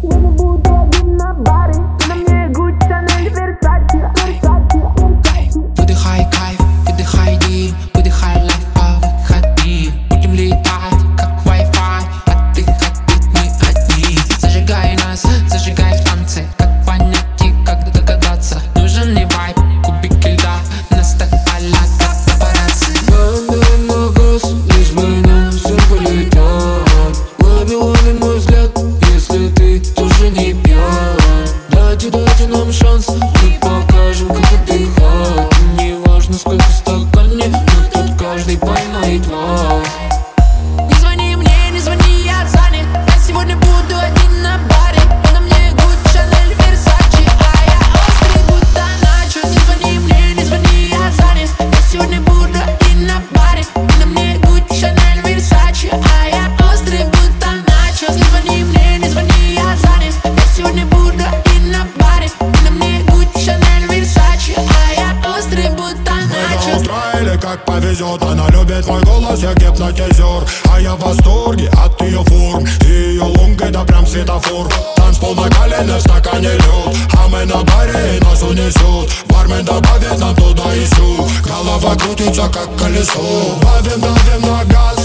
сегодня буду один на баре. Ты на мне Gucci, Chanel, Versace. Выдыхай кайф, выдыхай дым, выдыхай лайф, выходи. Будем летать, как Wi-Fi, отдыхать ведь мы одни. Зажигай нас, зажигай в танце. Как понять и как догадаться. Нужен ли вайб, кубики льда на стакане, как папарацци. Давай на газ, лишь бы нам все полетят. Вавилон, мой взгляд, если ты тоже не пьян. Дайте нам шанс, мы покажем, как отдыхать. Не важно, сколько в стакане, но тут каждый поймает вас. Не звони мне, не звони, я занят. Я сегодня буду один на баре. На мне Gucci, Chanel, Versace, а я острый, будто начос. Не звони мне, не звони, я занят. Я сегодня буду один на баре. На мне Gucci, Chanel, Versace, а я острый, будто начос. Не звони мне, не звони, я занят. Я сегодня буду один на баре. На мне Gucci, Chanel, Versace, а я острый, будто начос. Или как повезет, она любит мой голос, я гипнотизер. А я в восторге от ее форм, и ее лонг это прям светофор. Танцпол накаленный, в стакане лед, а мы на баре и нас унесет. Бармен добавит нам туда и сюда, голова крутится как колесо. Давим на газ,